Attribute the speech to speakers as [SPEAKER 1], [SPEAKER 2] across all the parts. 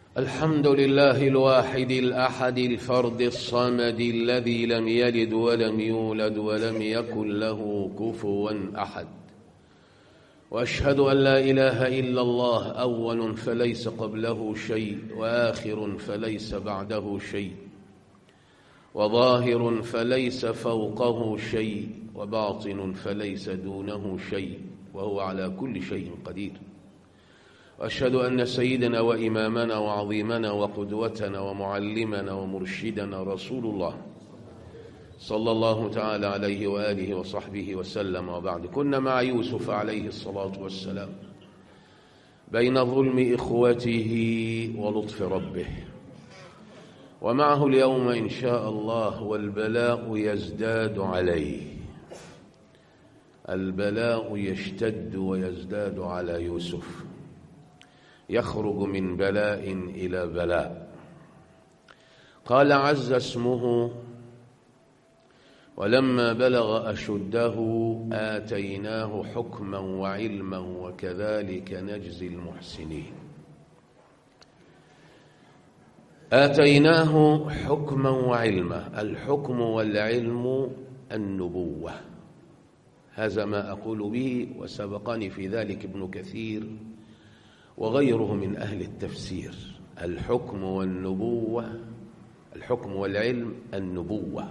[SPEAKER 1] الحمد لله الواحد الأحد الفرد الصمد الذي لم يلد ولم يولد ولم يكن له كفوا أحد، وأشهد أن لا إله إلا الله أول فليس قبله شيء، وآخر فليس بعده شيء، وظاهر فليس فوقه شيء، وباطن فليس دونه شيء، وهو على كل شيء قدير. وأشهد أن سيدنا وإمامنا وعظيمنا وقدوتنا ومعلمنا ومرشدنا رسول الله صلى الله تعالى عليه وآله وصحبه وسلم، وبعد. كنا مع يوسف عليه الصلاة والسلام بين ظلم إخوته ولطف ربه، ومعه اليوم إن شاء الله والبلاء يزداد عليه. البلاء يشتد ويزداد على يوسف، يخرج من بلاء إلى بلاء. قال عز اسمه: ولما بلغ أشده آتيناه حكما وعلما وكذلك نجزي المحسنين. آتيناه حكما وعلما. الحكم والعلم النبوة، هذا ما أقول به، وسبقني في ذلك ابن كثير وغيره من أهل التفسير. الحكم والنبوة، الحكم والعلم النبوة.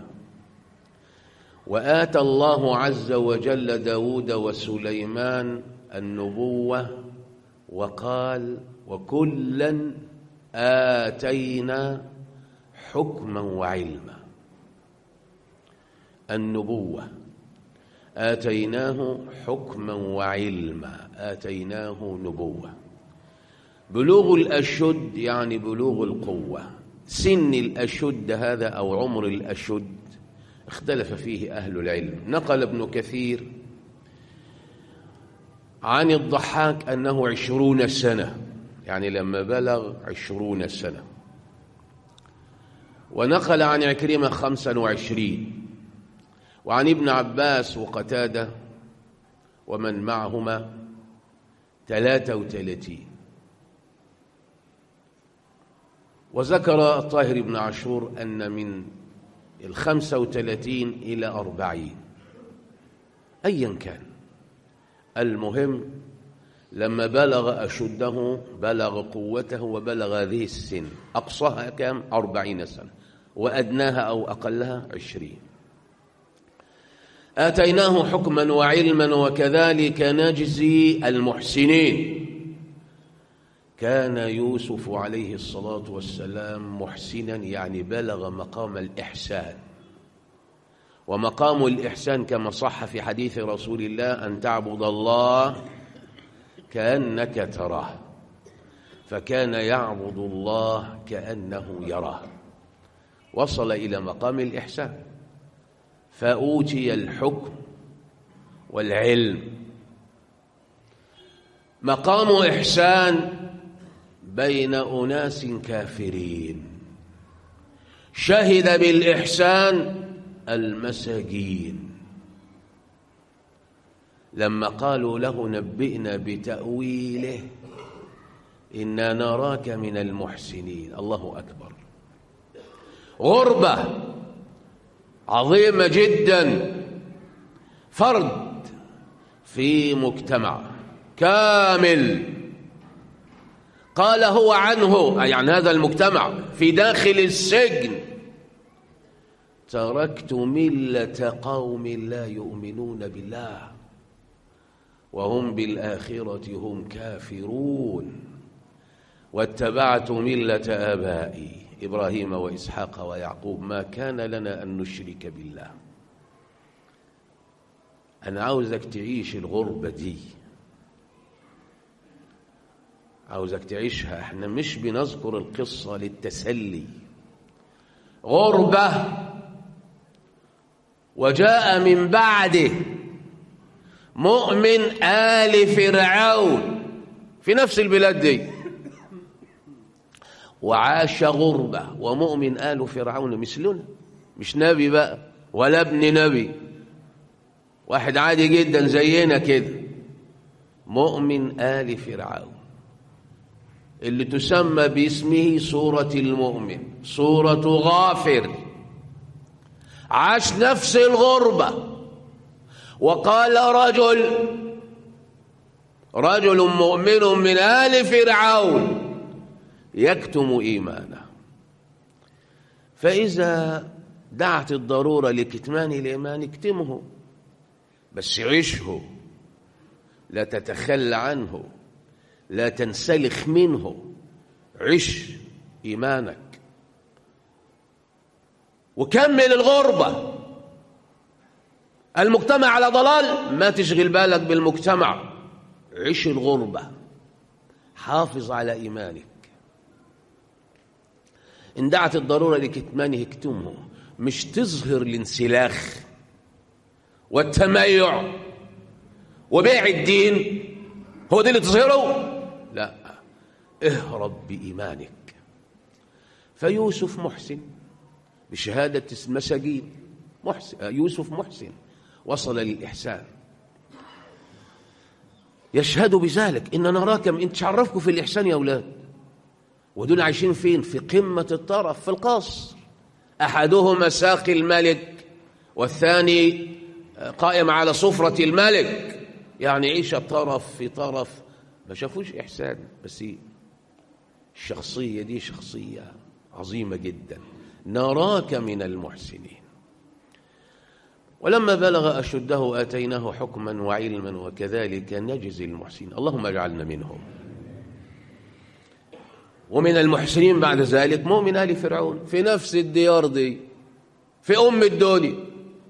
[SPEAKER 1] وآتى الله عز وجل داود وسليمان النبوة، وقال: وكلا آتينا حكما وعلما. النبوة آتيناه حكما وعلما، آتيناه نبوة. بلوغ الأشد يعني بلوغ القوة. سن الأشد هذا أو عمر الأشد اختلف فيه أهل العلم. نقل ابن كثير عن الضحاك أنه 20 سنة، يعني لما بلغ 20 سنة. ونقل عن عكرمة 25، وعن ابن عباس وقتادة ومن معهما 33. وذكر طاهر بن عاشور أن من 35 إلى 40. أيا كان، المهم لما بلغ أشده، بلغ قوته، وبلغ هذه السن، أقصاها كم؟ 40 سنة، وأدناها أو أقلها 20. آتيناه حكما وعلما وكذلك نجزي المحسنين. كان يوسف عليه الصلاة والسلام محسنا، يعني بلغ مقام الإحسان. ومقام الإحسان كما صح في حديث رسول الله: أن تعبد الله كأنك تراه. فكان يعبد الله كأنه يراه، وصل إلى مقام الإحسان، فأوتي الحكم والعلم. مقام إحسان بين أناس كافرين. شهد بالإحسان المساجين لما قالوا له: نبئنا بتأويله إنا نراك من المحسنين. الله أكبر. غربة عظيمة جدا، فرد في مجتمع كامل. قال هو عنه، يعني هذا المجتمع في داخل السجن: تركت ملة قوم لا يؤمنون بالله وهم بالآخرة هم كافرون، واتبعت ملة آبائي إبراهيم وإسحاق ويعقوب ما كان لنا أن نشرك بالله. أنا عاوزك تعيش الغربة دي، عاوزك تعيشها. احنا مش بنذكر القصة للتسلي. غربة. وجاء من بعده مؤمن آل فرعون في نفس البلاد دي، وعاش غربة. ومؤمن آل فرعون مثلنا، مش نبي بقى ولا ابن نبي، واحد عادي جدا زينا كده، مؤمن آل فرعون. اللي تسمى باسمه سورة المؤمن، سورة غافر، عاش نفس الغربة. وقال رجل مؤمن من آل فرعون يكتم إيمانه. فإذا دعت الضرورة لكتمان الإيمان اكتمه، بس عشه، لا تتخلى عنه، لا تنسلخ منه، عش إيمانك وكمل الغربة. المجتمع على ضلال، ما تشغل بالك بالمجتمع، عش الغربة، حافظ على إيمانك. إن دعت الضرورة لكتمانه اكتمه، مش تظهر الانسلاخ والتميع وبيع الدين، هو ده اللي تظهره؟ لا، اهرب بإيمانك. فيوسف محسن بشهادة المساجين، يوسف محسن وصل للإحسان، يشهد بذلك. إن نراكم، انت عرفكم في الإحسان يا أولاد، ودول عايشين فين؟ في قمة الطرف، في القصر، أحدهما ساقي الملك والثاني قائم على سفرة الملك، يعني عيش طرف في طرف، ما شافوش إحسان. بس الشخصية دي شخصية عظيمة جدا. نراك من المحسنين. ولما بلغ أشده آتيناه حكما وعلما وكذلك نجزي المحسنين. اللهم اجعلنا منهم. ومن المحسنين بعد ذلك مؤمن آل فرعون، في نفس الديار دي، في أم الدنيا.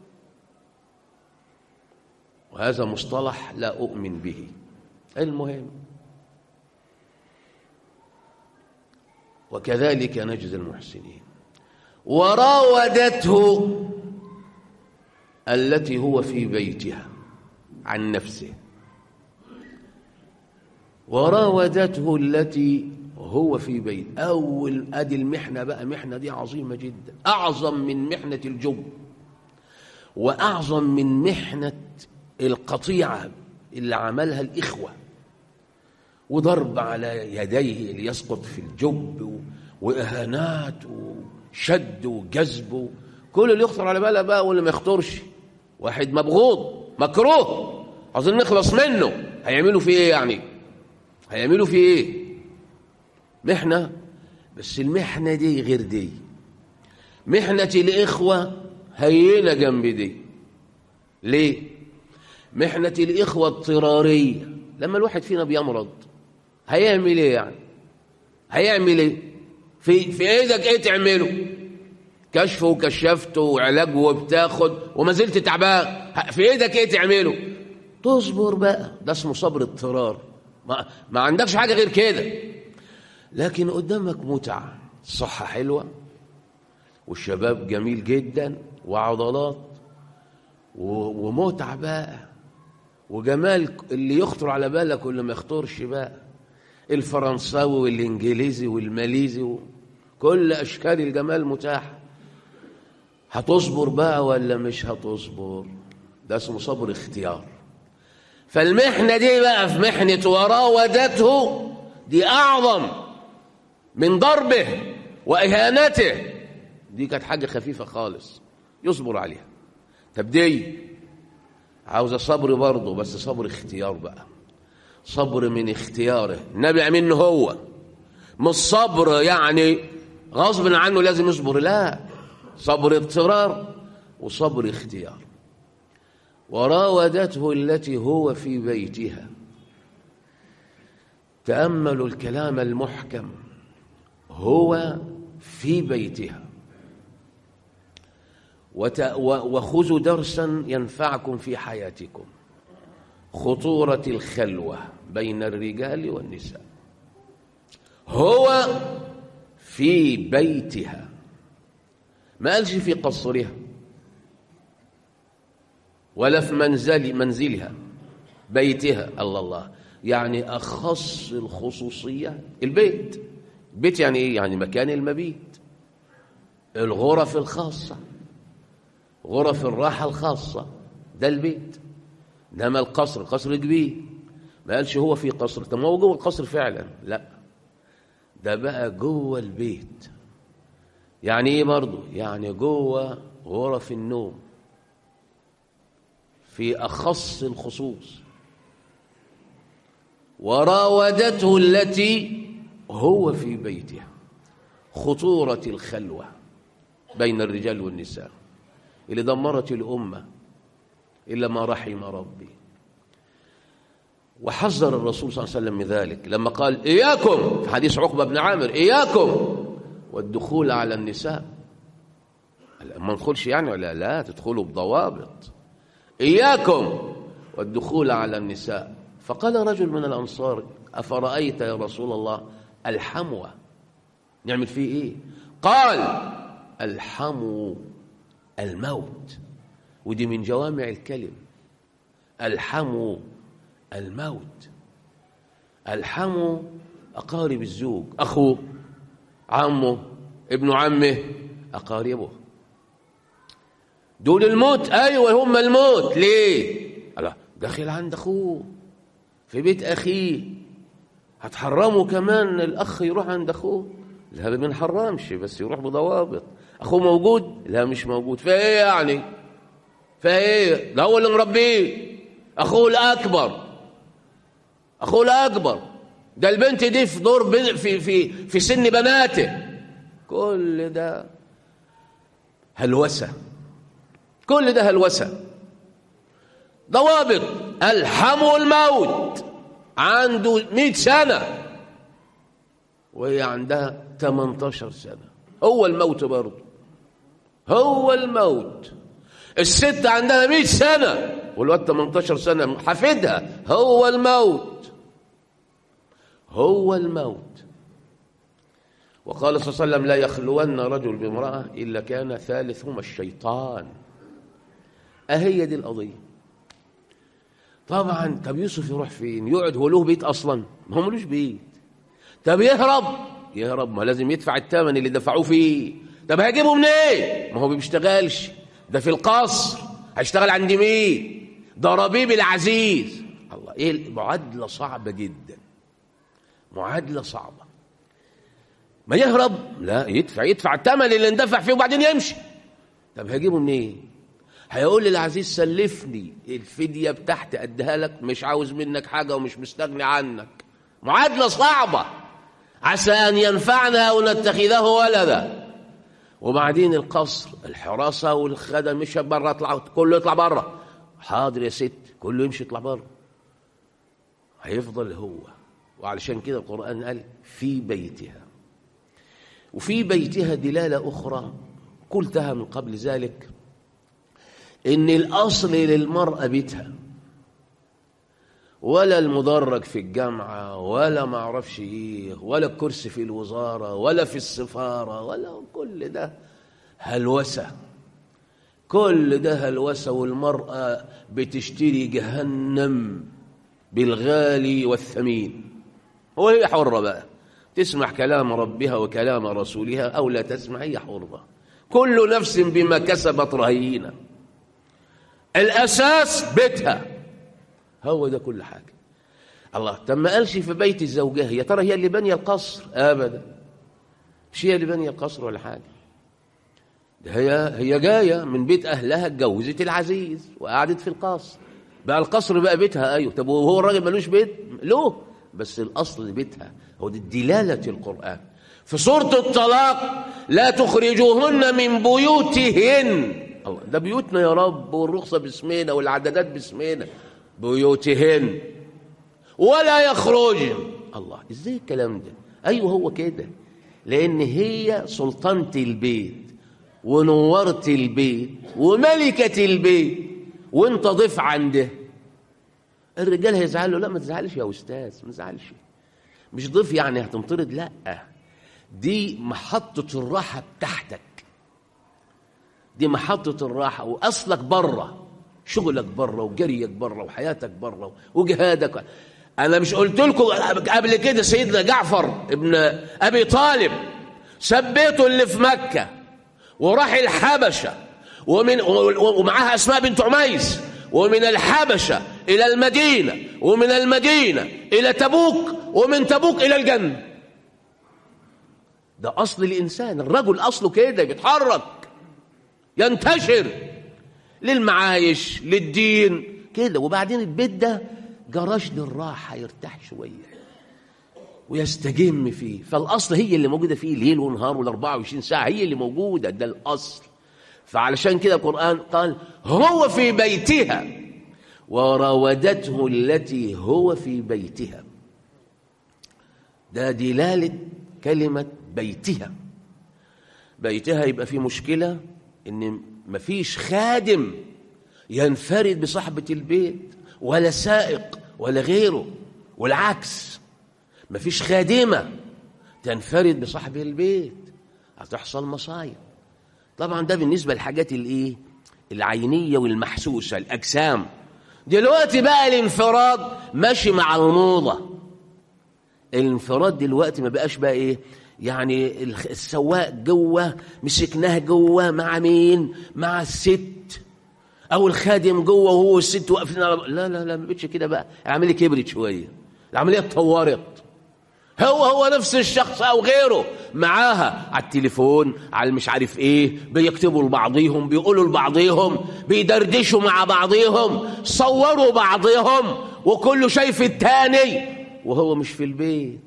[SPEAKER 1] وهذا مصطلح لا أؤمن به. المهم، وكذلك نجزي المحسنين. وراودته التي هو في بيتها عن نفسه. وراودته التي هو في بيت. أول أدي المحنة بقى، محنة دي عظيمة جدا، أعظم من محنة الجب، وأعظم من محنة القطيعة اللي عملها الإخوة، وضرب على يديه ليسقط في الجب، وإهانات وشد وجذب، كل اللي يخطر على باله بقى واللي ما يخطرش. واحد مبغوض مكروه عايزين نخلص منه، هيعملوا فيه ايه يعني؟ هيعملوا فيه ايه؟ محنة. بس المحنة دي غير دي. محنة الإخوة هينة جنب دي. ليه؟ محنة الإخوة اضطرارية. لما الواحد فينا بيمرض هيعمل ايه يعني؟ هيعمل ايه؟ في ايدك ايه تعمله؟ كشف وكشفت وعلاج وبتاخد وما زلت تعبان، في ايدك ايه تعمله؟ تصبر بقى، ده اسمه صبر اضطرار، ما عندكش حاجة غير كده. لكن قدامك متعة، الصحة حلوة والشباب جميل جدا وعضلات ومتعة بقى وجمال اللي يخطر على بالك واللي ما يخطرش بقى، الفرنساوي والانجليزي والماليزي كل اشكال الجمال متاحه. هتصبر بقى ولا مش هتصبر؟ ده اسمه صبر اختيار. فالمحنه دي بقى، في محنه وراودته دي اعظم من ضربه واهانته. دي كانت حاجه خفيفه خالص يصبر عليها. طب دي عاوزه صبر برضه، بس صبر اختيار بقى، صبر من اختياره. النبي عمله هو، مش صبر يعني غصب عنه لازم يصبر، لا، صبر اضطرار وصبر اختيار. وراودته التي هو في بيتها. تأملوا الكلام المحكم، هو في بيتها. وخذوا درسا ينفعكم في حياتكم، خطورة الخلوة بين الرجال والنساء. هو في بيتها، ما قالش في قصرها ولا في منزلها، بيتها. الله، يعني أخص الخصوصية البيت. البيت يعني إيه؟ يعني مكان المبيت، الغرف الخاصة، غرف الراحة الخاصة، ده البيت. إنما القصر كبير، ما قالش هو في قصر. طب ما هو جوه القصر فعلا، لا، ده بقى جوه البيت. يعني ايه برضه؟ يعني جوه غرف النوم في أخص الخصوص. وراودته التي هو في بيتها. خطورة الخلوة بين الرجال والنساء اللي دمرت الأمة إلا ما رحم ربي. وحذر الرسول صلى الله عليه وسلم من ذلك لما قال إياكم، في حديث عقبة بن عامر، إياكم والدخول على النساء. ما ندخلش يعني ولا لا، تدخلوا بضوابط. إياكم والدخول على النساء. فقال رجل من الأنصار أفرأيت يا رسول الله الحموى نعمل فيه إيه؟ قال الحمو الموت. ودي من جوامع الكلم. الحمو الموت. الحمو أقارب الزوج، أخوه، عمه، ابن عمه، أقاربه. دول الموت. أيوة هم الموت. ليه؟ الله، داخل عند أخوه في بيت أخيه، هتحرموا كمان الأخ يروح عند أخوه؟ لا، ما بنحرمش، بس يروح بضوابط. أخوه موجود؟ لا مش موجود. فإيه يعني؟ فإيه؟ ده هو اللي مربيه، أخوه الأكبر، أخوه الأكبر. ده البنت دي في دور في سن بناته. كل ده هلوسة، كل ده هلوسة. ضوابط. الحمو الموت. عنده 100 سنة وهي عندها 18 سنة. هو الموت برضه، هو الموت. الست عندها 100 سنة والواد 18 سنة حفيدها. هو الموت، هو الموت. وقال صلى الله عليه وسلم لا يخلون رجل بامرأة إلا كان ثالثهما الشيطان. أهي دي القضية. طبعا طب يوسف يروح فين؟ يقعد؟ هو له بيت أصلا؟ ما هو ملوش بيت. طب يهرب ما لازم يدفع الثمن اللي دفعوه فيه. طب هيجيبه منين؟ ما هو ما بيشتغلش، ده في القصر، هيشتغل عند مين؟ ده ربيب العزيز. الله، ايه معادلة صعبة جدا، معادلة صعبة. ما يهرب؟ لا، يدفع الثمن اللي اندفع فيه وبعدين يمشي. طب هيجيبه منين؟ هيقول للعزيز سلفني الفدية بتاعتي اديها لك، مش عاوز منك حاجة ومش مستغني عنك. معادلة صعبة. عسى أن ينفعنا أو نتخذه ولدا. وبعدين القصر، الحراسة والخدم، مش بره، اطلع كله يطلع بره. حاضر يا ست، كله يمشي يطلع بره. هيفضل هو. وعلشان كده القرآن قال في بيتها. وفي بيتها دلالة أخرى قلتها من قبل ذلك، إن الأصل للمرأة بيتها، ولا المدرج في الجامعة، ولا ما اعرفش ايه، ولا الكرسي في الوزارة، ولا في السفارة، ولا كل ده هلوسة. كل ده هلوسة. والمرأة بتشتري جهنم بالغالي والثمين. وهي حرة بقى، تسمع كلام ربها وكلام رسولها أو لا تسمع، هي حرة. كل نفس بما كسبت رهينة. الأساس بيتها، هو ده كل حاجة. الله، طب ما قالش في بيت الزوجة؟ يا ترى هي اللي بانية القصر؟ أبدا، مش هي اللي بانية القصر ولا حاجة. ده هي جاية من بيت أهلها، اتجوزت العزيز وقعدت في القصر. بقى القصر بقى بيتها. أيوه. طب وهو الراجل ملوش بيت؟ له، بس الأصل بيتها. هو دي دلالة القرآن في سورة الطلاق: لا تخرجوهن من بيوتهن. الله، ده بيوتنا يا رب، والرخصة باسمنا والعدادات باسمنا. بيوتهن ولا يخرجن. الله، ازاي الكلام ده؟ ايوه هو كده، لان هي سلطنة البيت ونورت البيت وملكة البيت، وانت ضيف عنده. الرجال هيزعلوا؟ لا ما تزعلش يا استاذ، ما تزعلش. مش ضيف يعني هتنطرد، لا، دي محطة الراحة بتاعتك، دي محطة الراحة. واصلك بره، شغلك بره وجريك بره وحياتك بره وجهادك. أنا مش قلت لكم قبل كده سيدنا جعفر ابن أبي طالب سبيته اللي في مكة وراح الحبشة، ومعها أسماء بنت عميس، ومن الحبشة إلى المدينة، ومن المدينة إلى تبوك، ومن تبوك إلى الجنة. ده أصل الإنسان، الرجل أصله كده بيتحرك ينتشر للمعايش للدين كده. وبعدين البيت ده جراج للراحة، يرتاح شوية ويستجم فيه. فالأصل هي اللي موجودة فيه ليل ونهار وال24 ساعة هي اللي موجودة، ده الأصل. فعلشان كده القرآن قال هو في بيتها وراودته التي هو في بيتها. ده دلالة كلمة بيتها. بيتها يبقى في مشكلة إن مفيش خادم ينفرد بصاحبة البيت ولا سائق ولا غيره، والعكس مفيش خادمة تنفرد بصاحب البيت، هتحصل مصايب. طبعا ده بالنسبة للحاجات العينية والمحسوسة، الأجسام. دلوقتي بقى الانفراد ماشي مع الموضة. الانفراد دلوقتي ما بقاش بقى ايه يعني السواق جوه مسكناه جوه مع مين؟ مع الست، او الخادم جوه وهو الست واقفين على لا لا لا، ما بقتش كده بقى. العمليه كبرت شويه، العمليه اتطورت. هو نفس الشخص او غيره معاها على التليفون، على مش عارف ايه، بيكتبوا لبعضيهم، بيقولوا لبعضيهم، بيدردشوا مع بعضيهم، صوروا بعضيهم، وكله شايف التاني وهو مش في البيت.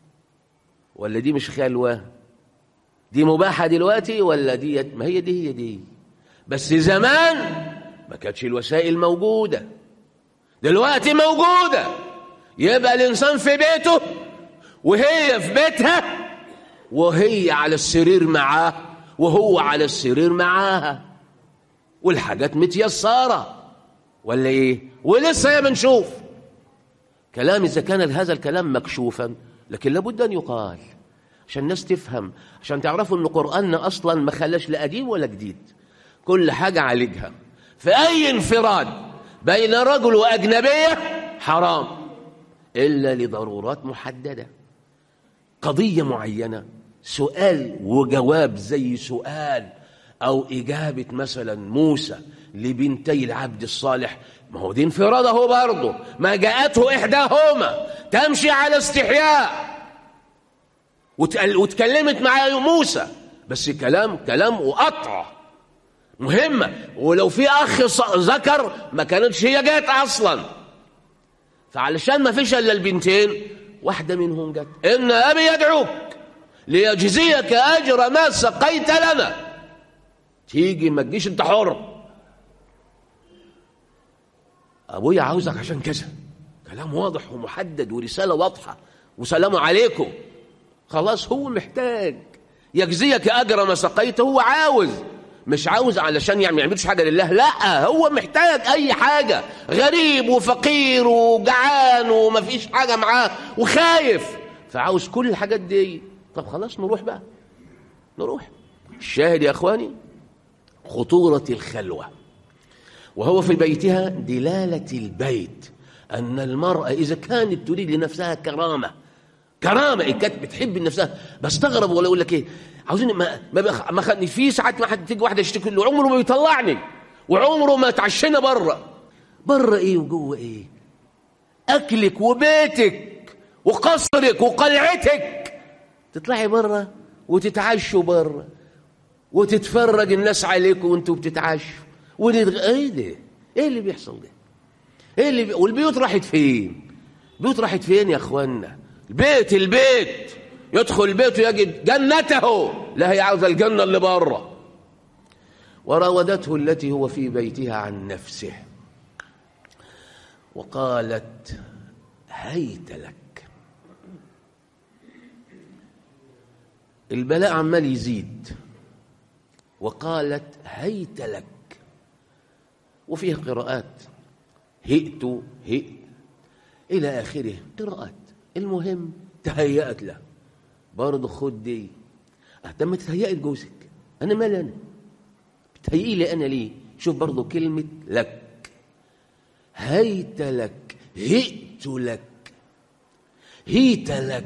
[SPEAKER 1] ولا دي مش خلوة؟ دي مباحة دلوقتي ولا دي؟ ما هي دي بس زمان ما كانتش الوسائل موجودة، دلوقتي موجودة. يبقى الإنسان في بيته وهي في بيتها، وهي على السرير معاه وهو على السرير معاها، والحاجات متيسرة ولا ايه؟ ولسه يا بنشوف كلام إذا كان هذا الكلام مكشوفا، لكن لابد أن يقال عشان الناس تفهم، عشان تعرفوا أن قرآننا أصلا ما خلاش لا قديم ولا جديد، كل حاجة عالجها. فأي انفراد بين رجل وأجنبية حرام إلا لضرورات محددة، قضية معينة، سؤال وجواب زي سؤال أو إجابة مثلا موسى لبنتي العبد الصالح، ما هو دي انفراد اهو برضه. ما جاءته إحداهما تمشي على استحياء وتكلمت مع موسى، بس كلام وقطع مهمة. ولو في أخ ذكر ما كانتش هي جات أصلا. فعلشان ما فيش إلا البنتين، واحدة منهم جت، إن أبي يدعوك ليجزيك أجر ما سقيت لنا. تيجي ما تجيش أنت حر، أبويا عاوزك عشان كذا، كلام واضح ومحدد ورسالة واضحة، وسلام عليكم. خلاص هو محتاج يجزيك أجر ما سقيت، هو عاوز، مش عاوز علشان يعني ما يعملش حاجة لله، لا، هو محتاج أي حاجة، غريب وفقير وجعان وما فيش حاجة معاه وخايف، فعاوز كل الحاجات دي. طب خلاص نروح بقى، نروح. الشاهد يا أخواني خطورة الخلوة وهو في بيتها، دلالة البيت أن المرأة إذا كانت تريد لنفسها كرامة إن كانت بتحب نفسها. بستغرب ولا أقول لك إيه، عاوزين ما خدني في ساعات ما حد تيجي واحدة تشتكي له عمره ما بيطلعني وعمره ما تعشينا بره إيه وجوه إيه، أكلك وبيتك وقصرك وقلعتك، تطلعي بره وتتعشوا بره وتتفرج الناس عليكم وانتوا بتتعشوا ايه ده؟ ايه اللي بيحصل ده؟ ايه اللي والبيوت راحت فين؟ البيوت راحت فين يا اخوانا؟ البيت يدخل البيت ويجد جنته، لا هي عاوزه الجنه اللي بره. وراودته التي هو في بيتها عن نفسه وقالت هيت لك. البلاء عمال يزيد، وقالت هيت لك، وفيها قراءات هئت إلى آخره قراءات. المهم تهيأت له برضه. خد دي، أهتم تهيئي لجوزك، أنا مالي، أنا بتهيئي لي أنا ليه؟ شوف برضه كلمة لك، هيت لك، هئت لك،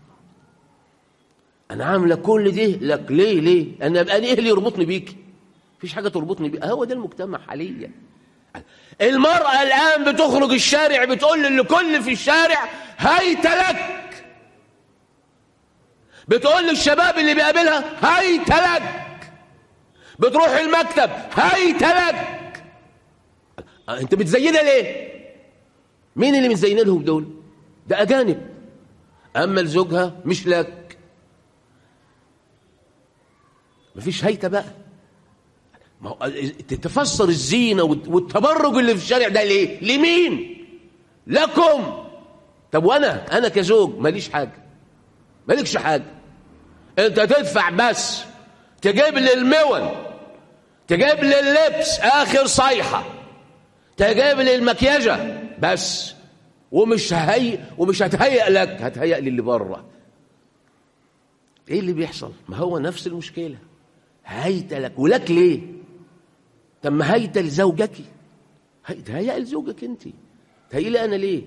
[SPEAKER 1] أنا عاملة كل ده لك. ليه؟ أنا أبقى إيه اللي يربطني بيك؟ مفيش حاجة تربطني بيك. هو ده المجتمع حاليا. المرأة الآن بتخرج الشارع بتقول لكل في الشارع هيت لك، بتقول للشباب اللي بيقابلها هيت لك، بتروح المكتب هيت لك. انت بتزينها ليه؟ مين اللي متزين لهم دول؟ ده اجانب. اما لزوجها مش لك، مفيش هيته بقى. ما هو تفسر الزينه والتبرج اللي في الشارع ده ليه؟ لمين؟ لكم. طب وانا كزوج ماليش حاجه، مالكش حاجه. انت تدفع بس، تجيب لي المون، تجيب لي اللبس اخر صيحه، تجيب لي المكياجه بس، ومش هتهيأ لك، هتهيأ للي بره. ايه اللي بيحصل؟ ما هو نفس المشكله. هيت لك، ولك ليه؟ طب ما هيت لزوجك، هيئ لزوجك انت، هيئ لي انا ليه؟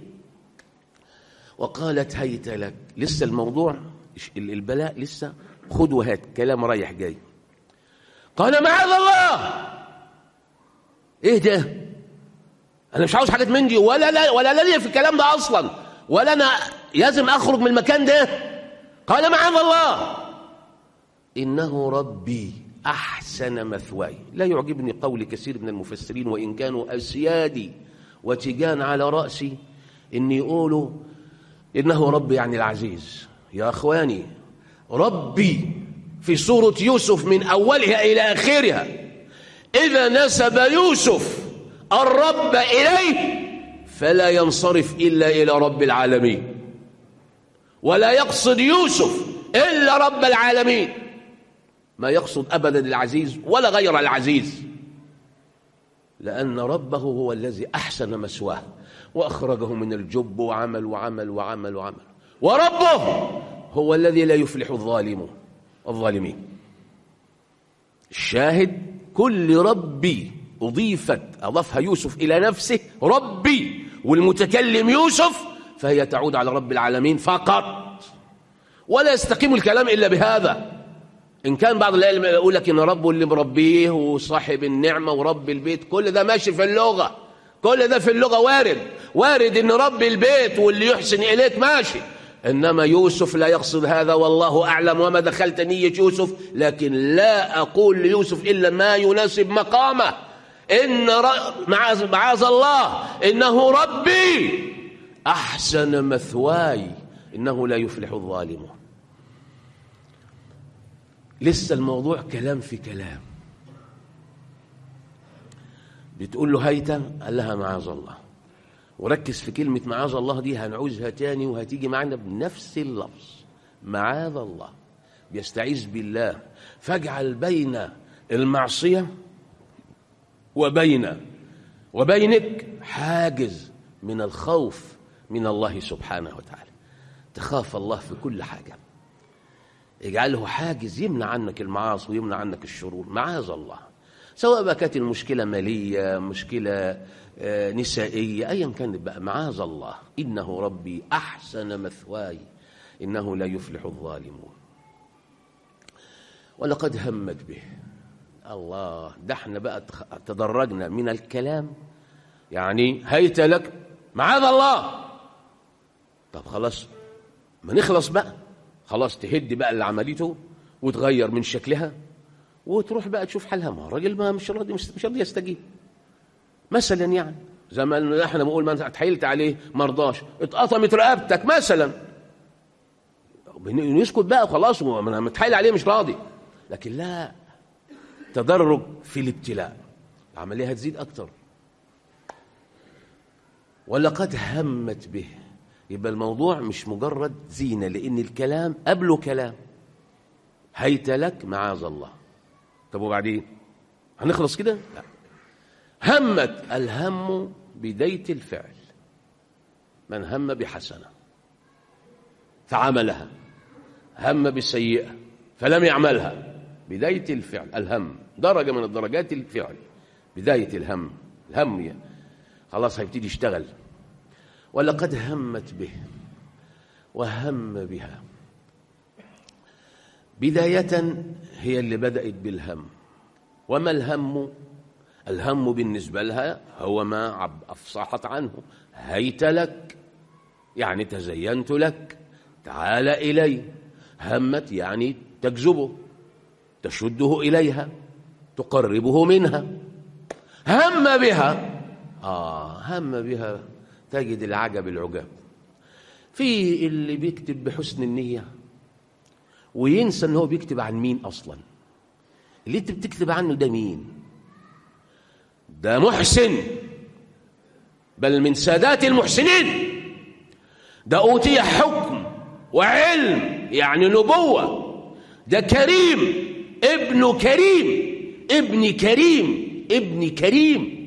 [SPEAKER 1] وقالت هيت لك. لسه الموضوع البلاء لسه خد وهات، كلام رايح جاي. قال معاذ الله. ايه ده؟ انا مش عاوز حاجات من دي، ولا لي في الكلام ده اصلا، ولا انا لازم اخرج من المكان ده. قال معاذ الله انه ربي احسن مثواي. لا يعجبني قول كثير من المفسرين وان كانوا اسيادي وتيجان على راسي ان يقولوا انه ربي يعني العزيز. يا اخواني، ربي في سوره يوسف من اولها الى اخرها اذا نسب يوسف الرب إليه فلا ينصرف إلا إلى رب العالمين، ولا يقصد يوسف إلا رب العالمين، ما يقصد أبدا العزيز ولا غير العزيز، لأن ربه هو الذي أحسن مثواه وأخرجه من الجب وعمل وعمل وعمل وعمل، وربه هو الذي لا يفلح الظالمين. الشاهد كل ربي أضافها يوسف إلى نفسه ربي، والمتكلم يوسف، فهي تعود على رب العالمين فقط، ولا يستقيم الكلام إلا بهذا. إن كان بعض العلم يقول لك إن ربه اللي مربيه وصاحب النعمة ورب البيت، كل ده ماشي في اللغة، كل ده في اللغة وارد إن رب البيت واللي يحسن إليك ماشي، إنما يوسف لا يقصد هذا، والله أعلم. وما دخلت نية يوسف، لكن لا أقول ليوسف إلا ما يناسب مقامه. إن معاذ الله إنه ربي أحسن مثواي إنه لا يفلح الظالمون. لسه الموضوع كلام في كلام. بتقول له هيتا، قال لها معاذ الله. وركز في كلمة معاذ الله دي، هنعوزها تاني وهتيجي معنا بنفس اللفظ. معاذ الله، بيستعيذ بالله، فاجعل بين المعصية وبينك حاجز من الخوف من الله سبحانه وتعالى. تخاف الله في كل حاجة، اجعله حاجز يمنع عنك المعاصي ويمنع عنك الشرور. معاذ الله، سواء بقى كانت المشكلة مالية، مشكلة نسائية، أيا كانت بقى، معاذ الله إنه ربي أحسن مثواي إنه لا يفلح الظالمون. ولقد همت به. الله، ده احنا بقى تدرجنا من الكلام، يعني هيت لك معاذ الله. طب خلاص، ما نخلص بقى، خلاص تهدي بقى اللي عملته وتغير من شكلها وتروح بقى تشوف حالها. ما الراجل ما مش راضي يستجيب مثلا، يعني زي ما احنا بنقول ما اتحايلت عليه ما رضاش، اتقطمت رقبتك مثلا، يسكت بقى خلاص، انا متحايل عليه مش راضي. لكن لا، تدرج في الابتلاء، العمليه هتزيد اكتر. ولقد همت به، يبقى الموضوع مش مجرد زينه، لان الكلام قبله كلام. هيت لك معاذ الله. طب وبعدين هنخلص كده؟ لا. همت، الهم بداية الفعل. من هم بحسنة فعملها، هم بالسيئة فلم يعملها، بداية الفعل. الهم درجة من الدرجات الفعل، بداية الهم يعني خلاص هيبتدي يشتغل. ولقد همت به وهم بها. بداية هي اللي بدأت بالهم. وما الهم؟ الهم بالنسبة لها هو ما أفصحت عنه. هيت لك يعني تزينت لك، تعال إلي، همت يعني تجذبه، تشده إليها، تقربه منها. هم بها، هم بها تجد العجب العجاب. في اللي بيكتب بحسن النية وينسى ان هو بيكتب عن مين اصلا. اللي انت بتكتب عنه ده مين؟ ده محسن، بل من سادات المحسنين، ده أوتي حكم وعلم يعني نبوة، ده كريم، ابن كريم، ابن كريم، ابن كريم.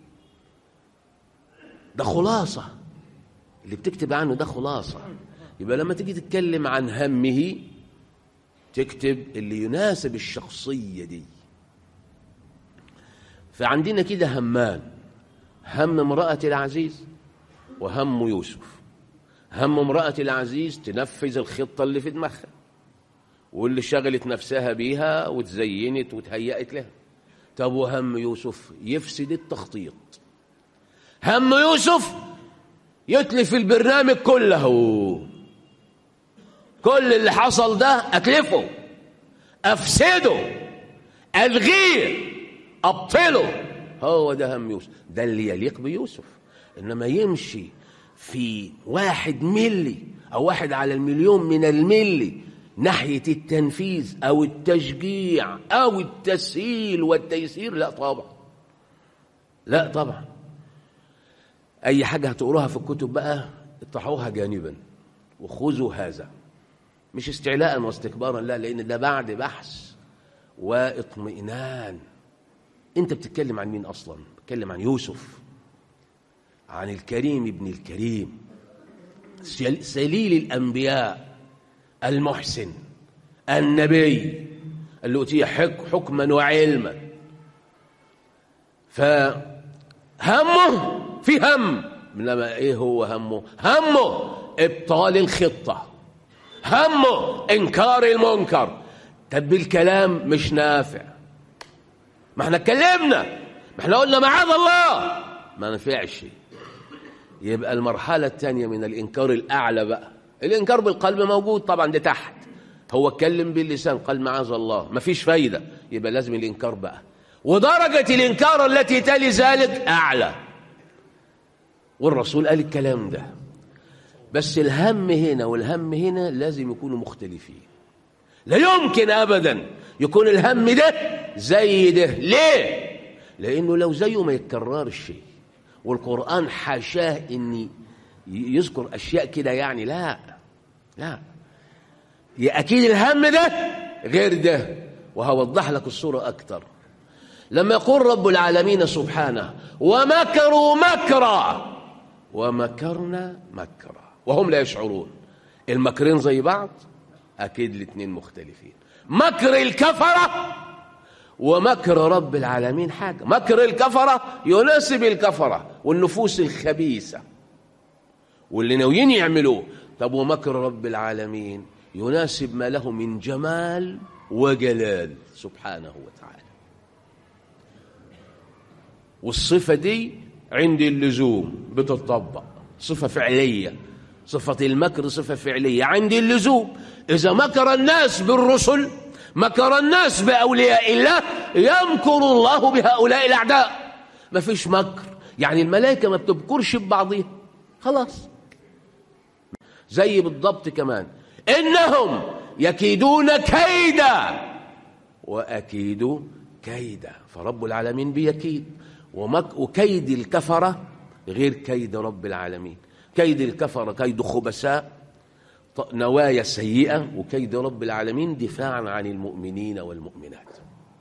[SPEAKER 1] ده خلاصة اللي بتكتب عنه، ده خلاصة. يبقى لما تيجي تتكلم عن همه تكتب اللي يناسب الشخصية دي. فعندنا كده همان: هم امرأة العزيز وهم يوسف. هم امرأة العزيز تنفذ الخطة اللي في دماغها واللي شغلت نفسها بيها وتزينت وتهيأت لها. طب وهم يوسف يفسد التخطيط. هم يوسف يتلف البرنامج كله، كل اللي حصل ده أتلفه، أفسده، ألغيه، أبطله. هو ده هم يوسف، ده اللي يليق بيوسف. إنما يمشي في 1 ملي أو 1 على المليون من الملي ناحية التنفيذ أو التشجيع أو التسهيل والتيسير، لا طبعا، لا طبعا. أي حاجة هتقروها في الكتب بقى اطرحوها جانبا وخذوا هذا، مش استعلاء واستكبارا، لا، لأن ده بعد بحث واطمئنان. أنت بتتكلم عن مين أصلا؟ بتتكلم عن يوسف، عن الكريم ابن الكريم، سليل الأنبياء، المحسن، النبي اللي أوتي حكما وعلما. فهمه في هم، إنما إيه هو همه؟ همه إبطال الخطة، همه إنكار المنكر. طب الكلام مش نافع، ما احنا اتكلمنا، ما احنا قلنا معاذ الله، ما نفعش. يبقى المرحلة الثانية من الإنكار الأعلى بقى، الإنكار بالقلب موجود طبعا، ده تحت. هو اتكلم باللسان قال معاذ الله، ما فيش فايدة، يبقى لازم الإنكار بقى. ودرجة الإنكار التي تلي ذلك أعلى، والرسول قال الكلام ده. بس الهم هنا والهم هنا لازم يكونوا مختلفين. لا يمكن أبدا يكون الهم ده زي ده. ليه؟ لأنه لو زيه ما يتكررش شيء، والقرآن حاشاه إني يذكر أشياء كده، يعني لا أكيد الهم ده غير ده. وهوضح لك الصورة أكتر. لما يقول رب العالمين سبحانه: ومكروا مكرا ومكرنا مكرا وهم لا يشعرون. المكرين زي بعض؟ أكيد الاثنين مختلفين. مكر الكفرة ومكر رب العالمين حاجة. مكر الكفرة يناسب الكفرة والنفوس الخبيثة واللي ناويين يعملوه. طب ومكر رب العالمين يناسب ما له من جمال وجلال سبحانه وتعالى. والصفة دي عند اللزوم بتطبق، صفة فعلية. صفة المكر صفة فعلية عند اللزوم. إذا مكر الناس بالرسل، مكر الناس بأولياء الله، يمكر الله بهؤلاء الأعداء. ما فيش مكر، يعني الملائكة ما بتبكرش ببعضها، خلاص. زي بالضبط كمان: إنهم يكيدون كيدا وأكيد كيدا. فرب العالمين بيكيد، وكيد الكفرة غير كيد رب العالمين. كيد الكفرة كيد خبثاء، نوايا سيئة، وكيد رب العالمين دفاعا عن المؤمنين والمؤمنات.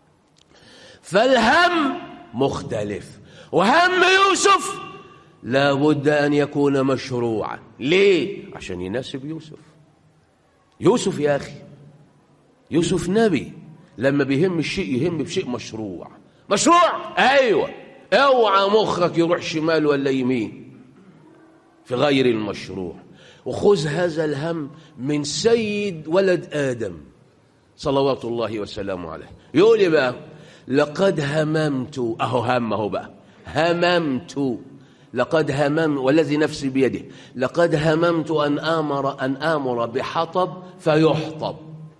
[SPEAKER 1] فالهم مختلف. وهم يوسف لا بد أن يكون مشروعا. ليه؟ عشان يناسب يوسف. يوسف يا أخي، يوسف نبي، لما بيهم الشيء يهم بشيء مشروع. مشروع، أيوة. اوعى مخك يروح شمال ولا يمين في غير المشروع. وخذ هذا الهم من سيد ولد آدم صلوات الله وسلامه عليه. يقول لي بقى: لقد هممت، أهو همه بقى، هممت لقد هممت والذي نفسي بيده لقد هممت أن آمر بحطب فيحطب،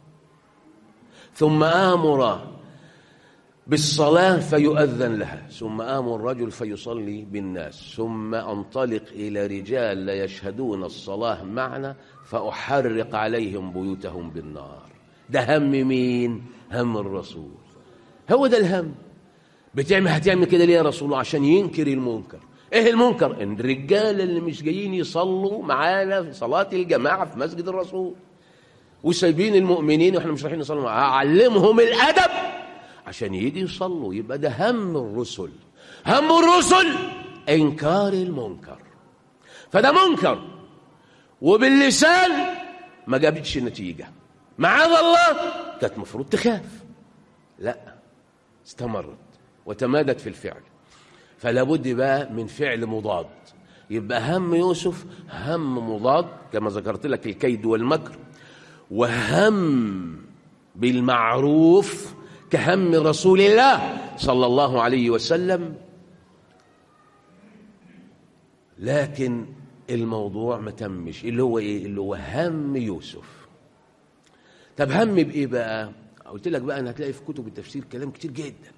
[SPEAKER 1] ثم آمر بالصلاة فيؤذن لها، ثم آمر الرجل فيصلي بالناس، ثم أنطلق إلى رجال لا يشهدون الصلاة معنا فأحرق عليهم بيوتهم بالنار. ده هم مين؟ هم الرسول. هو ده الهم. هتعمل كده ليه يا رسول الله؟ عشان ينكر المنكر. ايه المنكر؟ ان الرجال اللي مش جايين يصلوا معانا في صلاة الجماعة في مسجد الرسول وسايبين المؤمنين واحنا مش رايحين نصلي معاهم، اعلمهم الادب عشان يجي يصلوا. يبقى ده هم الرسل. هم الرسل انكار المنكر. فده منكر وباللسان ما جابتش نتيجة، معاذ الله كانت مفروض تخاف، لا استمرت وتمادت في الفعل. فلا بد بقى من فعل مضاد. يبقى هم يوسف هم مضاد كما ذكرت لك، الكيد والمكر، وهم بالمعروف كهم رسول الله صلى الله عليه وسلم. لكن الموضوع ما تمش، اللي هو ايه؟ اللي هو هم يوسف. طب هم بايه بقى؟ قلت لك بقى ان هتلاقي في كتب التفسير كلام كتير جدا.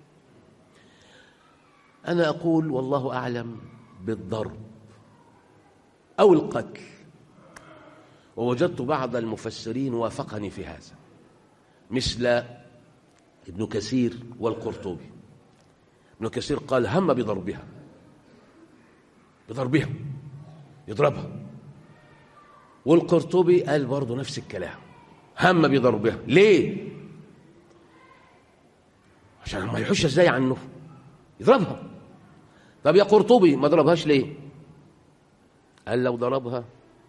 [SPEAKER 1] انا اقول والله اعلم بالضرب او القتل، ووجدت بعض المفسرين وافقني في هذا مثل ابن كثير والقرطبي. ابن كثير قال هم بضربها يضربها، والقرطبي قال برضه نفس الكلام، هم بضربها. ليه؟ عشان ما يحوش ازاي عنه يضربها. طب يا قرطبي ما ضربهاش ليه؟ قال لو ضربها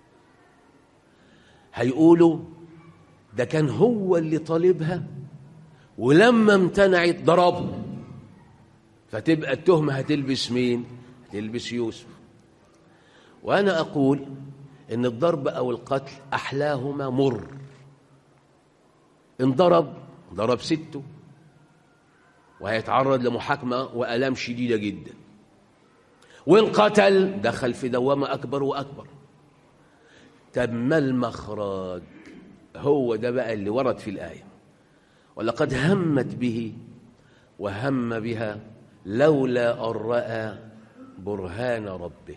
[SPEAKER 1] هيقولوا ده كان هو اللي طالبها ولما امتنعت ضربها، فتبقى التهمة هتلبس مين؟ هتلبس يوسف. وأنا أقول إن الضرب أو القتل أحلاهما مر. إن ضرب سته وهيتعرض لمحاكمة وآلام شديدة جدا، وإن قتل دخل في دوامة أكبر وأكبر. طب ما المخرج؟ هو ده بقى اللي ورد في الآية، ولقد همت به وهم بها لولا أن رأى برهان ربه.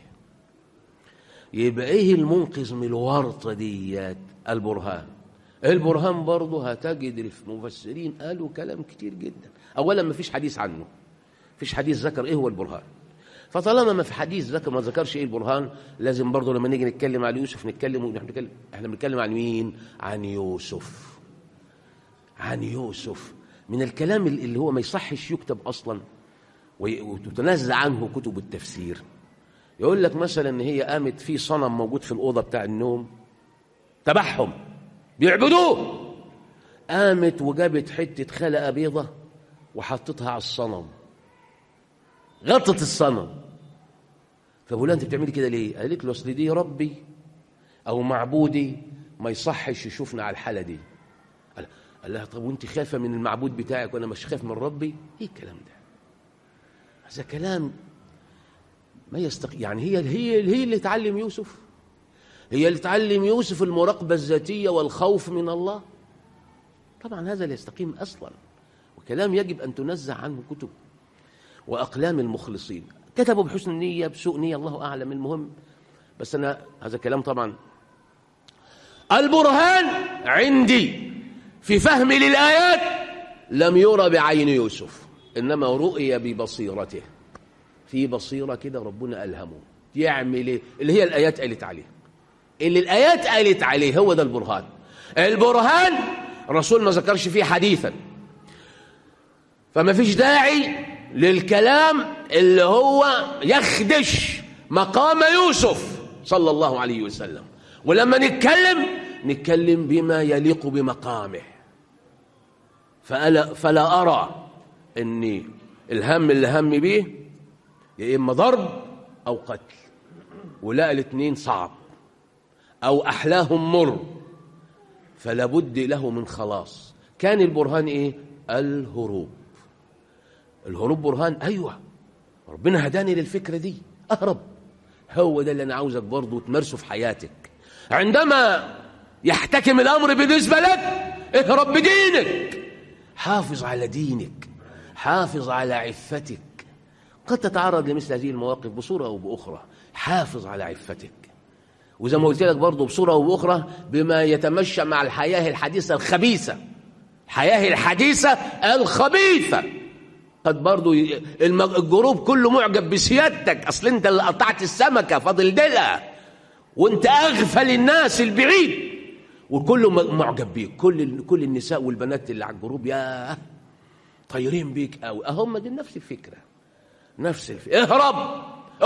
[SPEAKER 1] يبقى إيه المنقذ من الورطة ديات؟ البرهان. البرهان برضه هتجد المفسرين قالوا كلام كتير جدا. أولا ما فيش حديث عنه، فيش حديث ذكر إيه هو البرهان. فطالما ما في حديث ذكر ما ذكرش إيه البرهان، لازم برضه لما نيجي نتكلم على يوسف احنا بنتكلم عن مين؟ عن يوسف. عن يوسف. من الكلام اللي هو ما يصحش يكتب أصلا وتتنزع عنه كتب التفسير. يقول لك مثلا ان هي قامت في صنم موجود في الأوضة بتاع النوم تبعهم بيعبدوه، قامت وجابت حتة خلقة بيضة وحطتها على الصنم، غطت الصنم. فبقول لها انت بتعملي كده ليه؟ قالت له اصل دي ربي او معبودي ما يصحش يشوفنا على الحالة دي. قال لها طب وانت خايفة من المعبود بتاعك وانا مش خايف من ربي؟ ايه الكلام ده؟ هذا كلام ما يعني هي اللي تعلم يوسف، هي اللي تعلم يوسف المراقبة الذاتية والخوف من الله. طبعا هذا لا يستقيم أصلا، وكلام يجب أن تنزع عنه كتب وأقلام المخلصين. كتبوا بحسن نية بسوء نية الله أعلم. المهم بس أنا هذا كلام طبعا. البرهان عندي في فهمي للآيات لم يرى بعين يوسف، إنما رؤي ببصيرته. في بصيرة كده ربنا ألهمه يعمل إيه اللي هي الآيات قالت عليه، اللي الآيات قالت عليه هو ده البرهان. البرهان الرسول ما ذكرش فيه حديثا، فما فيش داعي للكلام اللي هو يخدش مقام يوسف صلى الله عليه وسلم. ولما نتكلم بما يليق بمقامه. فلا أرى أن الهم اللي هم به يا إما ضرب أو قتل، ولا الاثنين صعب أو أحلاهم مر، فلا بد له من خلاص. كان البرهان إيه؟ الهروب. الهروب برهان. أيوة ربنا هداني للفكرة دي، أهرب هو ده اللي أنا عاوزك برضه تمارسه في حياتك. عندما يحتكم الأمر بالنسبة لك اهرب بدينك، حافظ على دينك، حافظ على عفتك. قد تتعرض لمثل هذه المواقف بصورة أو بأخرى، حافظ على عفتك. وزي ما قلت لك برضه بصورة أو بأخرى بما يتمشى مع الحياة الحديثة الخبيثة، الحياة الحديثة الخبيثة. قد برضه الجروب كله معجب بسيادتك، أصل أنت اللي قطعت السمكة فاضل دلها، وأنت أغفل الناس البعيد، وكله معجب بيك. كل النساء والبنات اللي على الجروب يا طايرين بيك قوي. هم دي نفس الفكرة، نفس الفكرة. اهرب،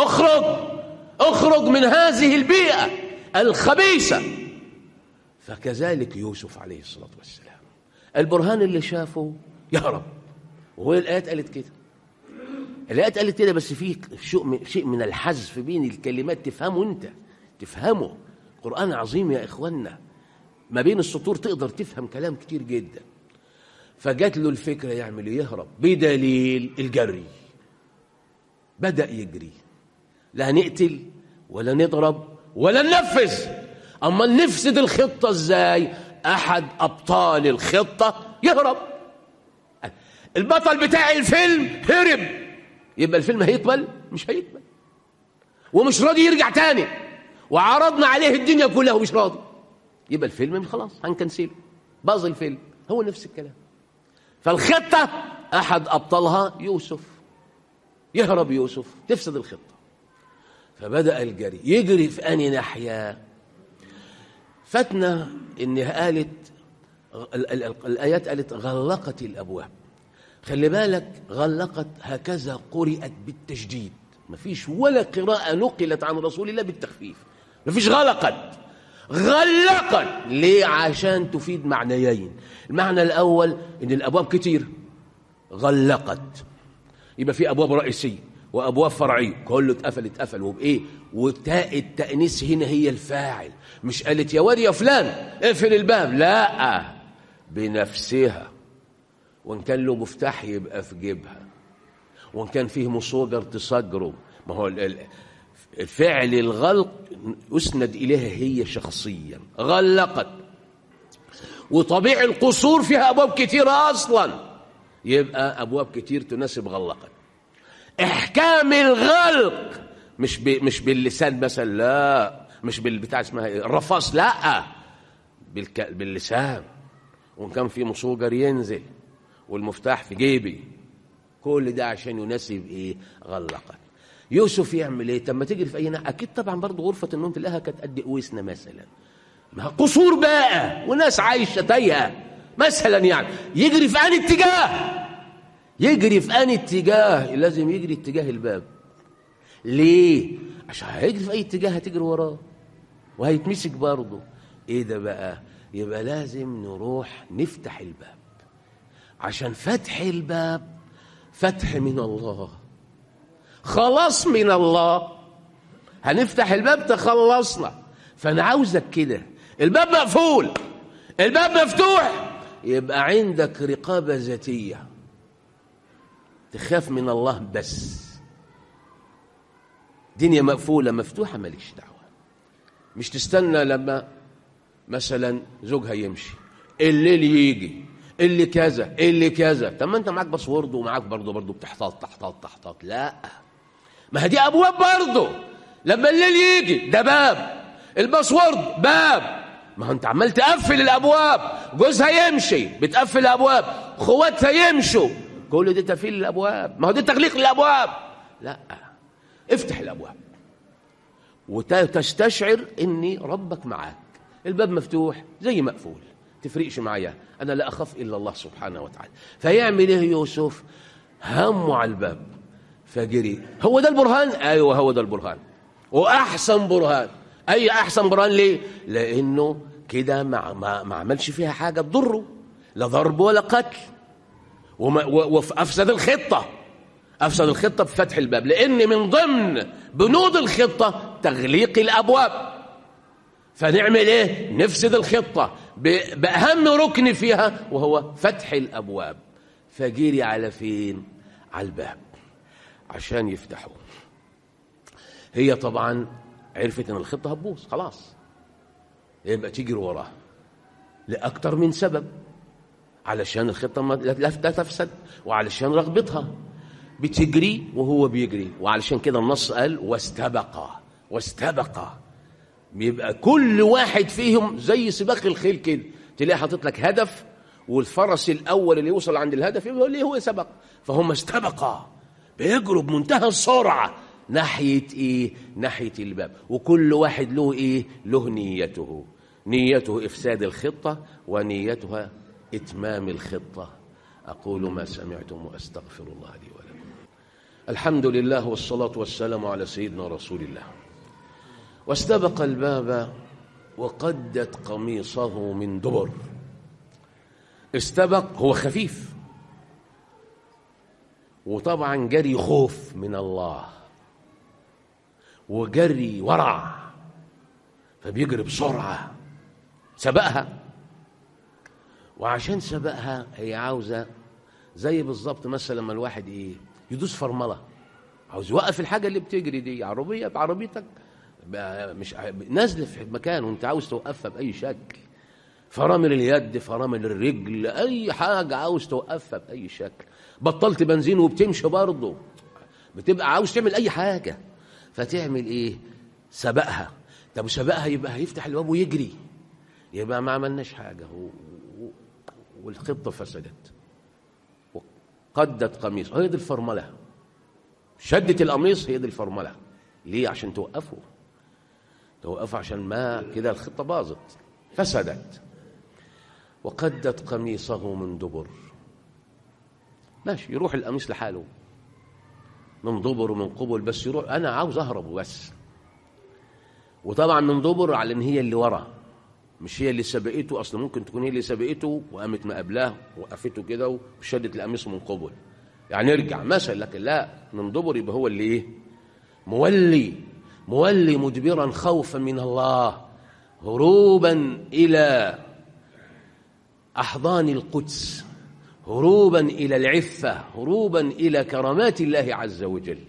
[SPEAKER 1] اخرج من هذه البيئة الخبيثة. فكذلك يوسف عليه الصلاة والسلام، البرهان اللي شافه يهرب. وهو الآيات قالت كده، الآيات قالت كده، بس فيه شيء من الحذف بين الكلمات تفهمه أنت، تفهمه. القرآن عظيم يا إخوانا، ما بين السطور تقدر تفهم كلام كتير جدا. فجات له الفكرة يعمل يهرب بدليل الجري. بدأ يجري، لا نقتل ولا نضرب ولا ننفذ. أما نفسد الخطة إزاي؟ أحد أبطال الخطة يهرب. البطل بتاع الفيلم هرب، يبقى الفيلم هيكمل؟ مش هيكمل، ومش راضي يرجع تاني، وعرضنا عليه الدنيا كلها ومش راضي، يبقى الفيلم خلاص هنكنسله، باظ الفيلم. هو نفس الكلام. فالخطة أحد أبطالها يوسف، يهرب يوسف تفسد الخطة. فبدأ الجري، يجري في أني ناحية. فتنا إنها قالت الآيات قالت غلقت الأبواب. خلي بالك، غلقت هكذا قرئت بالتشديد، مفيش ولا قراءة نقلت عن رسول الله بالتخفيف، مفيش غلقت. ليه؟ عشان تفيد معنيين. المعنى الأول إن الأبواب كتير، غلقت يبقى في أبواب رئيسية وأبواب فرعية، كله اتقفل. وبإيه؟ وتاء التأنيث هنا هي الفاعل، مش قالت يا واد يا فلان اقفل الباب، لا، بنفسها. وإن كان له مفتاح يبقى في جيبها، وإن كان فيه مصوجر تصجره. ما هو الفعل الغلق يسند إليها هي شخصيا، غلقت. وطبيعي القصور فيها أبواب كتيرة أصلا، يبقى أبواب كتير تناسب غلقت. إحكام الغلق مش باللسان مثلا، لا، مش بالبتاع اسمها الرفاص، لا، باللسان. وإن كان في مصوجر ينزل والمفتاح في جيبي، كل ده عشان يناسب إيه؟ غلقت. يوسف يعمل إيه؟ طب ما تجري في أي ناحية، أكيد طبعا برضه غرفة النوم تلاقيها كانت قد قويسنا مثلا، ما قصور بقى وناس عايشة تايهة مثلا، يعني يجري في أي اتجاه؟ يجري في أي اتجاه؟ لازم يجري اتجاه الباب. ليه؟ عشان هيجري في أي اتجاه هتجري وراه وهيتمسك برضه. إيه ده بقى؟ يبقى لازم نروح نفتح الباب، عشان فتح الباب فتح من الله، خلاص من الله. هنفتح الباب تخلصنا. فأنا عاوزك كده، الباب مقفول، الباب مفتوح، يبقى عندك رقابة ذاتية، تخاف من الله بس. دنيا مقفولة مفتوحة ماليش دعوة. مش تستنى لما مثلا زوجها يمشي، الليل يجي، اللي كذا اللي كذا. طب ما انت معاك باسورد ومعاك برضه تحتاط. لا، ما هي دي ابواب برضه. لما الليل يجي ده باب، الباسورد باب. ما هو انت عمال تقفل الابواب، جوزها يمشي بتقفل الابواب، اخواتها يمشوا، كل دي تقفيل الابواب. ما هو دي تغليق الابواب. لا، افتح الابواب وتستشعر ان ربك معاك. الباب مفتوح زي مقفول، تفرقش معايا، انا لا اخاف الا الله سبحانه وتعالى. فيعمل ايه يوسف؟ همه على الباب فجري. هو ده البرهان؟ ايوه هو ده البرهان، واحسن برهان. اي احسن برهان؟ ليه؟ لانه كده ما عملش فيها حاجه تضره، لا ضرب ولا قتل، وافسد الخطه. افسد الخطه بفتح الباب، لان من ضمن بنود الخطه تغليق الابواب. فنعمل ايه؟ نفسد الخطه باهم ركن فيها وهو فتح الابواب. فجري على فين؟ على الباب عشان يفتحوا. هي طبعا عرفت ان الخطة هتبوظ خلاص، يبقى تجري وراها لأكتر من سبب، علشان الخطة لا تفسد، وعلشان رغبتها بتجري وهو بيجري. وعلشان كده النص قال واستبقى. بيبقى كل واحد فيهم زي سباق الخيل كده، تلاقي حاطط لك هدف، والفرس الأول اللي يوصل عند الهدف يقول ليه هو سبق. فهم استبقى، بيجروا بمنتهى السرعة ناحية إيه؟ ناحية الباب. وكل واحد له إيه؟ له نيته إفساد الخطة، ونيتها إتمام الخطة. أقول ما سمعتم وأستغفر الله لي ولكم. الحمد لله والصلاة والسلام على سيدنا رسول الله. واستبق الباب وقدت قميصه من دبر. استبق هو خفيف، وطبعا جري خوف من الله، وجري ورع، فبيجري بسرعة. سبقها، وعشان سبقها هي عاوزة زي بالظبط مثلا لما الواحد ايه يدوس فرملة، عاوز يوقف الحاجة اللي بتجري دي، عربيتك مش نازله في مكان وانت عاوز توقفها بأي شكل، فرامل اليد، فرامل الرجل، أي حاجة عاوز توقفها بأي شكل. بطلت بنزين وبتمشي برضه، بتبقى عاوز تعمل أي حاجة، فتعمل إيه؟ سبقها. طب سبقها يبقى هيفتح الباب ويجري، يبقى ما عملناش حاجة، والخطة فسدت. قدت قميص، هي دي الفرملة، شدت القميص، هي دي الفرملة. ليه؟ عشان توقفوا عشان ما كده الخطة باظت فسدت. وقدت قميصه من دبر. ماشي، يروح القميص لحاله من دبر ومن قبل، بس يروح أنا عاوز أهرب بس. وطبعا من دبر على إن هي اللي ورا، مش هي اللي سبقته. أصلا ممكن تكون هي اللي سبقته وقامت مقابلاه وقفته كده وشدت القميص من قبل، يعني ارجع مثلا. لكن لا، من دبر يبقى هو اللي إيه؟ مولي مدبرا خوفا من الله، هروبا إلى أحضان القدس، هروبا إلى العفة، هروبا إلى كرامات الله عز وجل.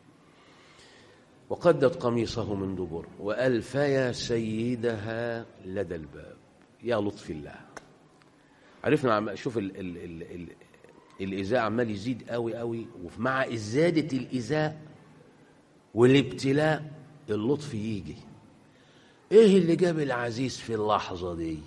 [SPEAKER 1] وقدت قميصه من دبر وألفيا سيدها لدى الباب. يا لطف الله، عرفنا. شوف الإزاء عمال يزيد قوي، ومع إزادة الإزاء والابتلاء اللطف يجي. ايه اللي جاب العزيز في اللحظة دي؟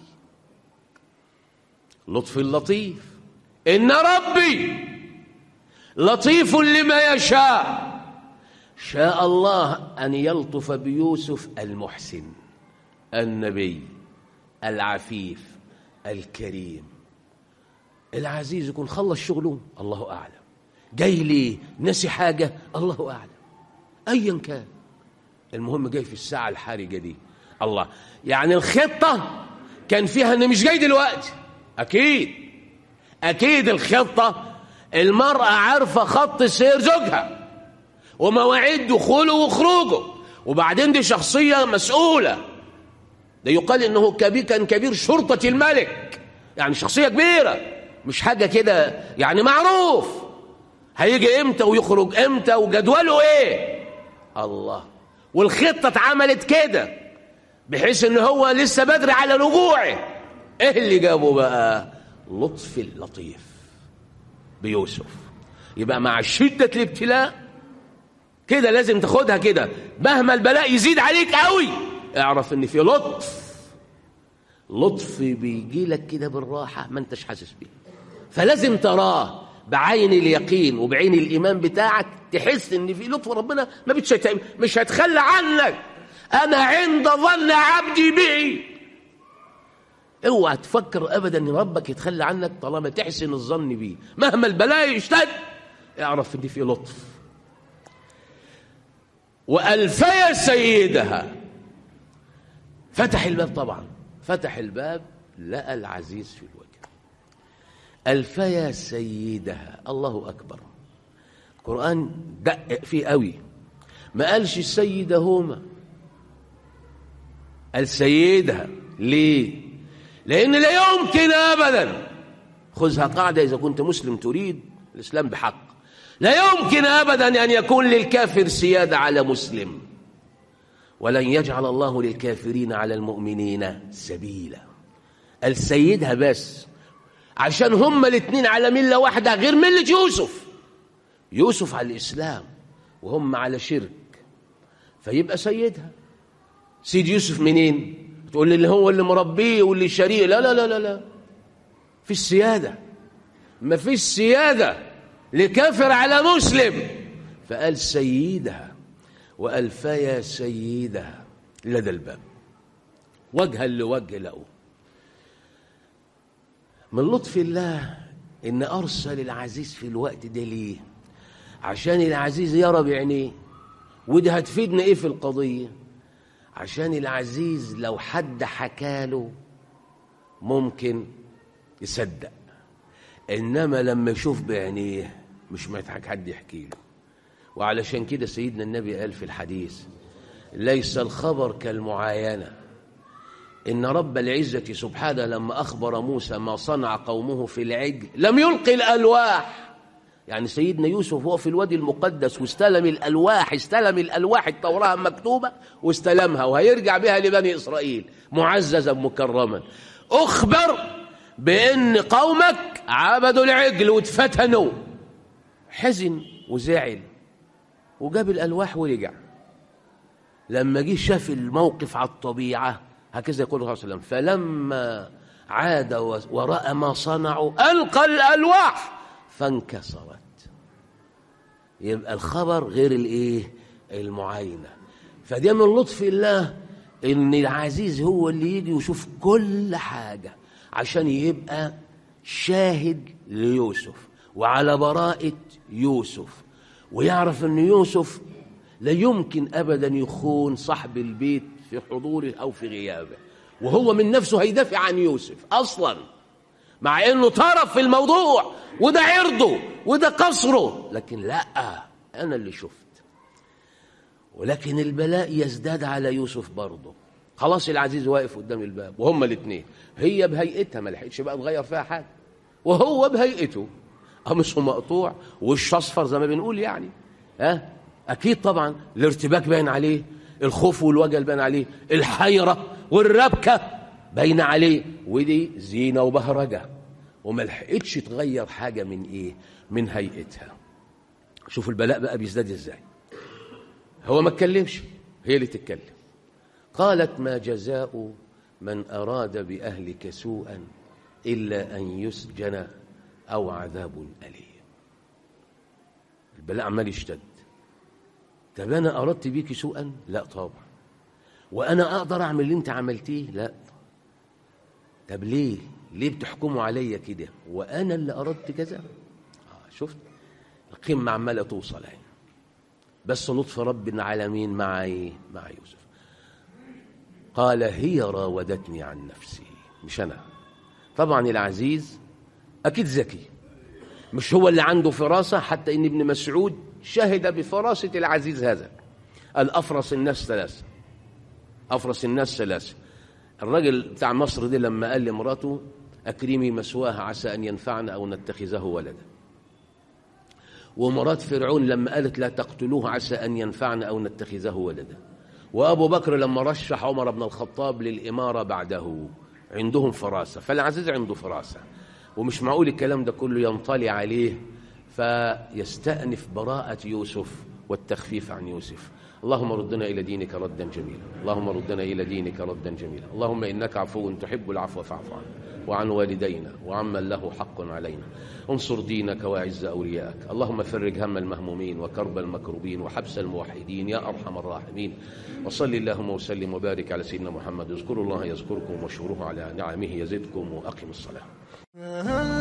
[SPEAKER 1] لطف اللطيف. إن ربي لطيف لما يشاء. شاء الله أن يلطف بيوسف المحسن النبي العفيف الكريم العزيز، يكون خلص شغله الله أعلم، جاي ليه نسي حاجة الله أعلم، أيا كان، المهم جاي في الساعة الحرجة دي الله. يعني الخطة كان فيها أنه مش جاي دلوقتي، أكيد الخطة المرأة عارفة خط سير زوجها ومواعيد دخوله وخروجه، وبعدين دي شخصية مسؤولة، ده يقال إنه كان كبير شرطة الملك، يعني شخصية كبيرة، مش حاجة كده، يعني معروف هيجي إمتى ويخرج إمتى وجدوله إيه الله. والخطة اتعملت كده بحيث إن هو لسه بدري على رجوعه. إيه اللي جابه بقى؟ لطف اللطيف بيوسف. يبقى مع شدة الابتلاء كده لازم تاخدها كده، مهما البلاء يزيد عليك قوي اعرف ان في لطف بيجي لك كده بالراحة ما انتش حاسس بيه، فلازم تراه بعين اليقين وبعين الإيمان بتاعك، تحس ان في لطف ربنا مش هيتخلى عنك. انا عند ظن عبدي بي. اوعى تفكر ابدا ان ربك يتخلى عنك طالما تحسن الظن بيه، مهما البلاء يشتد اعرف ان في لطف. وألفيا سيدها، فتح الباب، طبعا فتح الباب لقى العزيز في الوجه. ألفيا سيدها، الله أكبر. القرآن دقق فيه قوي، ما قالش السيدهما، قال سيدها. ليه؟ لأن لا يمكن أبدا، خذها قاعدة إذا كنت مسلم تريد الإسلام بحق، لا يمكن أبدا أن يكون للكافر سيادة على مسلم، ولن يجعل الله للكافرين على المؤمنين سبيلا. قال سيدها بس عشان هما الاثنين على ملة واحدة غير ملة يوسف. يوسف على الإسلام وهم على شرك، فيبقى سيدها. سيد يوسف منين؟ تقول لي اللي هو اللي مربيه واللي شريك. لا لا لا لا لا، في السيادة. ما فيش سيادة لكافر على مسلم. فقال سيدها، وقال فيا سيدها لدى الباب وجها لوجه لقوه. من لطف الله إن أرسل العزيز في الوقت ده ليه؟ عشان العزيز يرى بعينيه. وده هتفيدنا إيه في القضية؟ عشان العزيز لو حد حكاله ممكن يصدق، إنما لما يشوف بعينيه مش محتاج حد يحكي له. وعلشان كده سيدنا النبي قال في الحديث: ليس الخبر كالمعاينة. إن رب العزة سبحانه لما أخبر موسى ما صنع قومه في العجل لم يلقي الألواح. يعني سيدنا يوسف هو في الوادي المقدس واستلم الألواح التوراة مكتوبة واستلمها، وهيرجع بها لبني إسرائيل معززا مكرما. أخبر بأن قومك عبدوا العجل واتفتنوا، حزن وزعل وجاب الألواح ورجع. لما جه شاف الموقف على الطبيعة، هكذا يقول الله صلى الله عليه وسلم: فلما عاد ورأى ما صنعوا ألقى الألواح فانكسرت. يبقى الخبر غير المعاينة. فده من لطف الله إن العزيز هو اللي يجي ويشوف كل حاجة عشان يبقى شاهد ليوسف وعلى براءة يوسف، ويعرف أن يوسف لا يمكن أبدا يخون صاحب البيت في حضوره أو في غيابه، وهو من نفسه هيدافع عن يوسف أصلا، مع أنه طرف في الموضوع وده عرضه وده قصره، لكن لا، أنا اللي شفت. ولكن البلاء يزداد على يوسف برضه. خلاص العزيز واقف قدام الباب وهم الاثنين، هي بهيئتها ما لحقتش بقى تغير فيها حاجة، وهو بهيئته قميصه مقطوع وش اصفر زي ما بنقول يعني. اكيد طبعا الارتباك باين عليه، الخوف والوجل باين عليه، الحيرة والربكة باين عليه، ودي زينة وبهرجة، وما لحقتش تغير حاجة من هيئتها. شوف البلاء بقى بيزداد ازاي. هو ما اتكلمش، هي اللي تتكلم. قالت: ما جزاء من أراد بأهلك سوءا إلا أن يسجن أو عذاب أليم. البلاء عمال يشتد. طب أنا أردت بيك سوءا؟ لا طبعا. وأنا أقدر أعمل اللي أنت عملتيه؟ لا. طب ليه بتحكموا عليا كده وأنا اللي أردت كذا؟ شفت القمة عمالة توصل اهي. بس لطف رب العالمين مع يوسف. قال: هي راودتني عن نفسي، مش أنا. طبعا العزيز أكيد ذكي، مش هو اللي عنده فراسة، حتى إن ابن مسعود شهد بفراسة العزيز هذا. قال: أفرس الناس ثلاثة. الراجل بتاع مصر دي لما قال لمراته: أكرمي مثواها عسى أن ينفعنا أو نتخذه ولدا. ومرات فرعون لما قالت: لا تقتلوه عسى أن ينفعنا أو نتخذه ولدا. وأبو بكر لما رشح عمر بن الخطاب للإمارة بعده. عندهم فراسة، فالعزيز عنده فراسة، ومش معقول الكلام ده كله ينطلي عليه فيستأنف براءة يوسف والتخفيف عن يوسف. اللهم ردنا إلى دينك ردا جميلا. اللهم إنك عفو تحب العفو فاعف عنا وعن والدينا وعمن له حق علينا. انصر دينك واعز أولياءك. اللهم فرج هم المهمومين وكرب المكروبين وحبس الموحدين يا أرحم الراحمين. وصل اللهم وسلم وبارك على سيدنا محمد. اذكروا الله يذكركم واشكروه على نعمه يزدكم وأقم الصلاة.